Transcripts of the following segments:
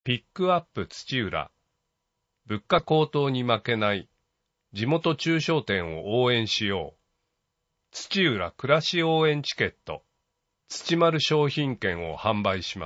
ピックアップ土浦。物価高騰に負けない。地元中小店を応援しよう。土浦暮らし応援チケット。土丸商品券を販売します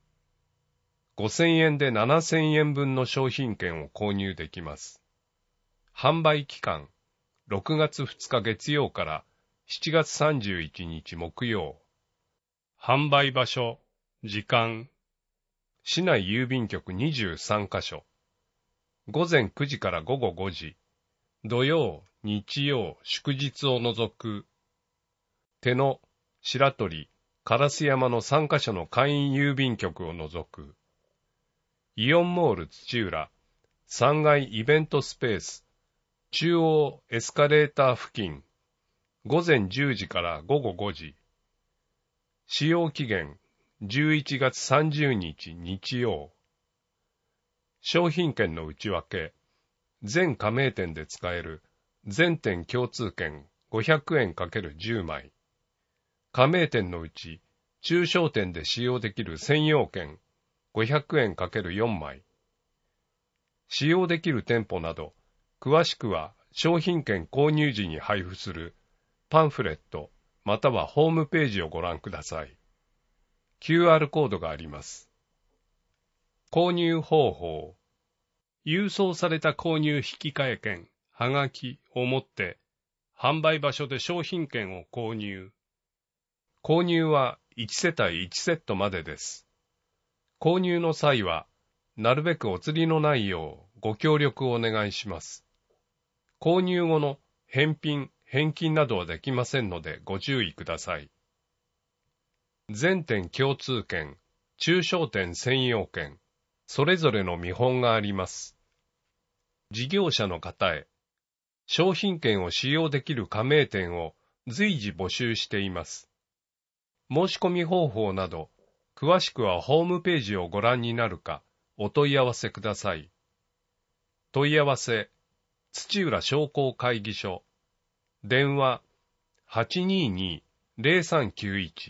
。5000円で7000円分の商品券を購入できます。販売期間、6月2日月曜から7月31日木曜。販売場所、時間。市内郵便局23カ所。午前9時から午後5時。土曜、日曜、祝日を除く。手野、白鳥、烏山の3カ所の簡易郵便局を除く。イオンモール土浦、3階イベントスペース、中央エスカレーター付近。午前10時から午後5時。使用期限、11月30日日曜。商品券の内訳、全加盟店で使える全店共通券500円 ×10 枚。加盟店のうち中小店で使用できる専用券500円 ×4 枚。使用できる店舗など、詳しくは商品券購入時に配布するパンフレットまたはホームページをご覧ください。QR コードがあります。購入方法。郵送された購入引換券、はがきを持って、販売場所で商品券を購入。購入は1世帯1セットまでです。購入の際は、なるべくお釣りのないようご協力をお願いします。購入後の返品、返金などはできませんのでご注意ください。全店共通券、中小店専用券、それぞれの見本があります。事業者の方へ、商品券を使用できる加盟店を随時募集しています。申し込み方法など、詳しくはホームページをご覧になるか、お問い合わせください。問い合わせ、土浦商工会議所、電話、822-0391。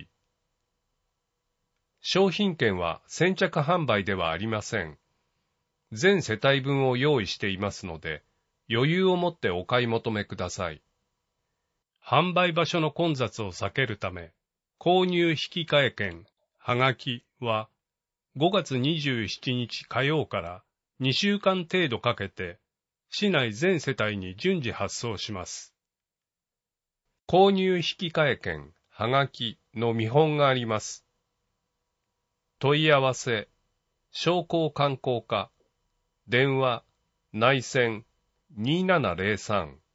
商品券は先着販売ではありません。全世帯分を用意していますので、余裕を持ってお買い求めください。販売場所の混雑を避けるため、購入引換券、はがきは5月27日火曜から2週間程度かけて、市内全世帯に順次発送します。購入引換券、はがきの見本があります。問い合わせ、商工観光課、電話、内線、2703